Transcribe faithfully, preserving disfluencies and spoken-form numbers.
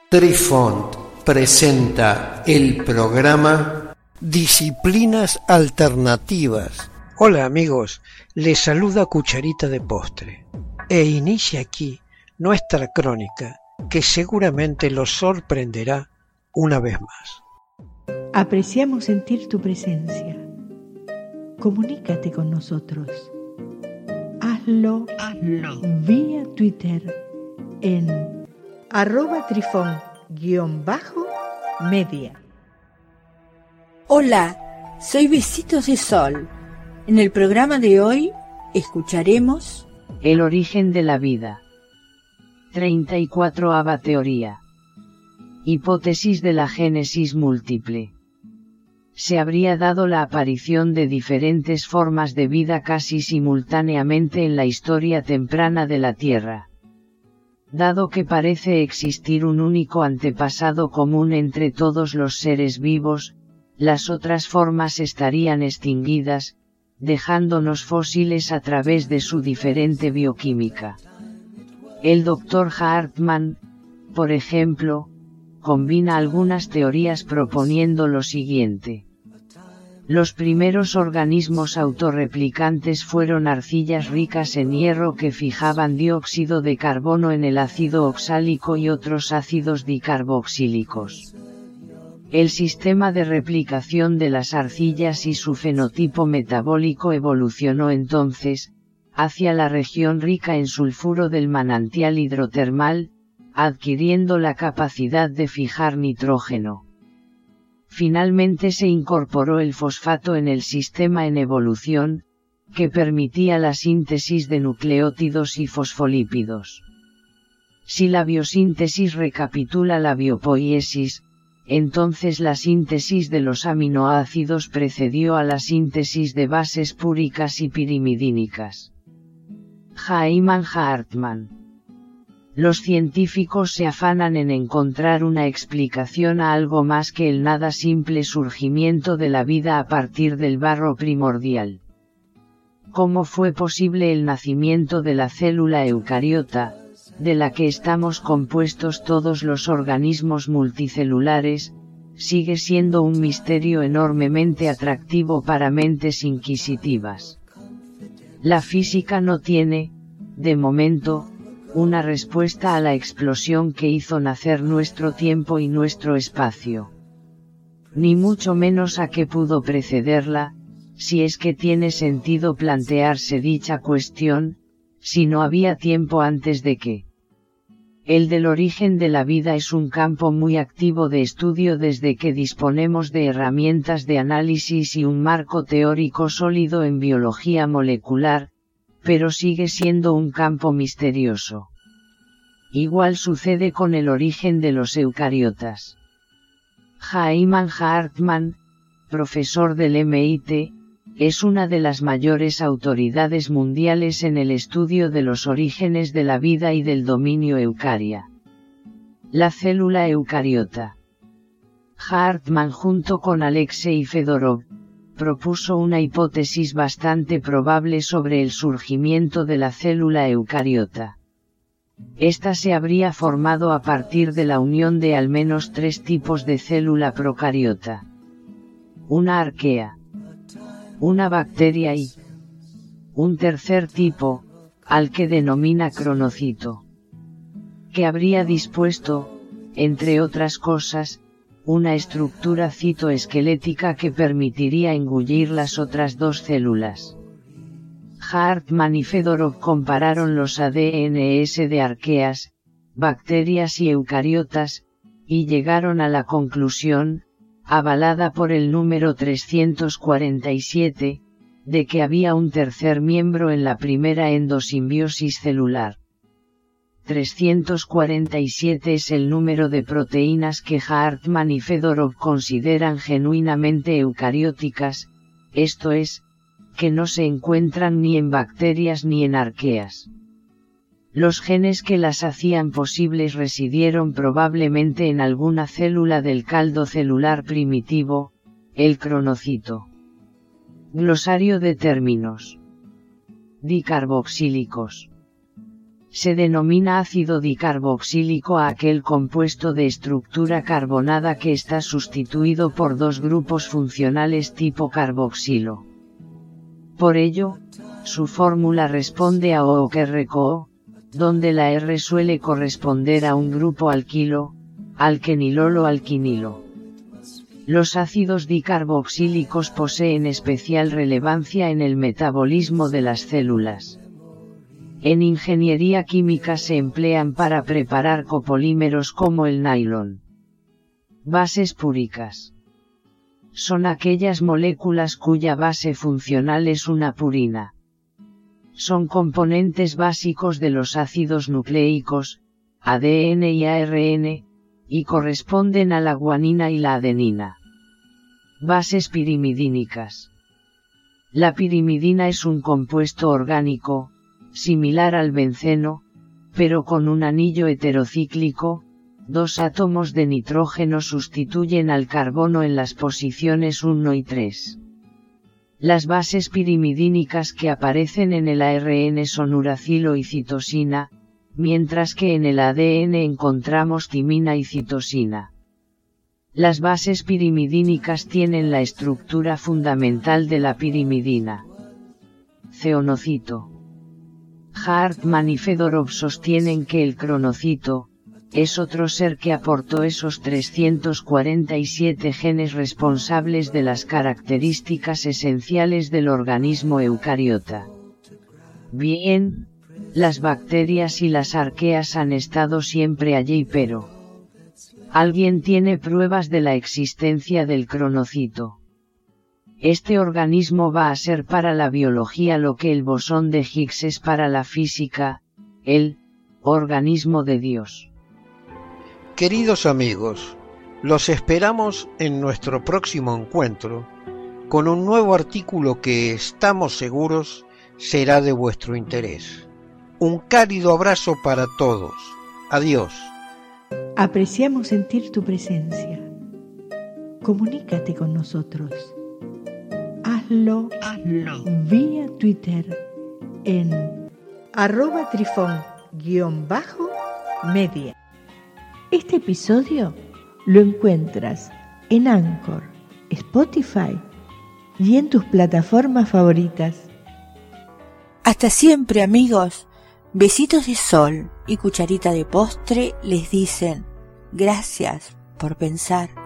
Trifont presenta el programa Disciplinas Alternativas. Hola amigos, les saluda Cucharita de Postre e inicia aquí nuestra crónica que seguramente los sorprenderá una vez más. Apreciamos sentir tu presencia. Comunícate con nosotros. Hazlo, Hazlo. vía Twitter en arroba trifón guión bajo media. Hola, soy Besitos de Sol. En el programa de hoy escucharemos El origen de la vida. treinta y cuatroava teoría. Hipótesis de la génesis múltiple. Se habría dado la aparición de diferentes formas de vida casi simultáneamente en la historia temprana de la Tierra. Dado que parece existir un único antepasado común entre todos los seres vivos, las otras formas estarían extinguidas, dejándonos fósiles a través de su diferente bioquímica. El doctor Hartmann, por ejemplo, combina algunas teorías proponiendo lo siguiente. Los primeros organismos autorreplicantes fueron arcillas ricas en hierro que fijaban dióxido de carbono en el ácido oxálico y otros ácidos dicarboxílicos. El sistema de replicación de las arcillas y su fenotipo metabólico evolucionó entonces, hacia la región rica en sulfuro del manantial hidrotermal, adquiriendo la capacidad de fijar nitrógeno. Finalmente se incorporó el fosfato en el sistema en evolución, que permitía la síntesis de nucleótidos y fosfolípidos. Si la biosíntesis recapitula la biopoiesis, entonces la síntesis de los aminoácidos precedió a la síntesis de bases púricas y pirimidínicas. Hyman Hartmann. Los científicos se afanan en encontrar una explicación a algo más que el nada simple surgimiento de la vida a partir del barro primordial. ¿Cómo fue posible el nacimiento de la célula eucariota, de la que estamos compuestos todos los organismos multicelulares? Sigue siendo un misterio enormemente atractivo para mentes inquisitivas. La física no tiene, de momento, una respuesta a la explosión que hizo nacer nuestro tiempo y nuestro espacio. Ni mucho menos a qué pudo precederla, si es que tiene sentido plantearse dicha cuestión, si no había tiempo antes de que. El del origen de la vida es un campo muy activo de estudio desde que disponemos de herramientas de análisis y un marco teórico sólido en biología molecular, pero sigue siendo un campo misterioso. Igual sucede con el origen de los eucariotas. Hyman Hartmann, profesor del M I T, es una de las mayores autoridades mundiales en el estudio de los orígenes de la vida y del dominio eucaria. La célula eucariota. Hartmann junto con Alexei Fedorov, propuso una hipótesis bastante probable sobre el surgimiento de la célula eucariota. Esta se habría formado a partir de la unión de al menos tres tipos de célula procariota. Una arquea, una bacteria y un tercer tipo, al que denomina cronocito, que habría dispuesto, entre otras cosas, una estructura citoesquelética que permitiría engullir las otras dos células. Hartmann y Fedorov compararon los A D N S de arqueas, bacterias y eucariotas, y llegaron a la conclusión, avalada por el número trescientos cuarenta y siete, de que había un tercer miembro en la primera endosimbiosis celular. trescientos cuarenta y siete es el número de proteínas que Hartmann y Fedorov consideran genuinamente eucarióticas, esto es, que no se encuentran ni en bacterias ni en arqueas. Los genes que las hacían posibles residieron probablemente en alguna célula del caldo celular primitivo, el cronocito. Glosario de términos. Dicarboxílicos. Se denomina ácido dicarboxílico a aquel compuesto de estructura carbonada que está sustituido por dos grupos funcionales tipo carboxilo. Por ello, su fórmula responde a O O R C O, donde la R suele corresponder a un grupo alquilo, alquenilol o alquinilo. Los ácidos dicarboxílicos poseen especial relevancia en el metabolismo de las células. En ingeniería química se emplean para preparar copolímeros como el nylon. Bases púricas. Son aquellas moléculas cuya base funcional es una purina. Son componentes básicos de los ácidos nucleicos, A D N y A R N, y corresponden a la guanina y la adenina. Bases pirimidínicas. La pirimidina es un compuesto orgánico, similar al benceno, pero con un anillo heterocíclico. Dos átomos de nitrógeno sustituyen al carbono en las posiciones uno y tres. Las bases pirimidínicas que aparecen en el A R N son uracilo y citosina, mientras que en el A D N encontramos timina y citosina. Las bases pirimidínicas tienen la estructura fundamental de la pirimidina. Ceonocito. Hartmann y Fedorov sostienen que el cronocito es otro ser que aportó esos trescientos cuarenta y siete genes responsables de las características esenciales del organismo eucariota. Bien, las bacterias y las arqueas han estado siempre allí, pero ¿alguien tiene pruebas de la existencia del cronocito? Este organismo va a ser para la biología lo que el bosón de Higgs es para la física, el organismo de Dios. Queridos amigos, los esperamos en nuestro próximo encuentro con un nuevo artículo que estamos seguros será de vuestro interés. Un cálido abrazo para todos. Adiós. Apreciamos sentir tu presencia. Comunícate con nosotros. Hazlo, Hazlo. vía Twitter en arroba trifón guión bajo media. Este episodio lo encuentras en Anchor, Spotify y en tus plataformas favoritas. Hasta siempre, amigos. Besitos de sol y cucharita de postre les dicen gracias por pensar.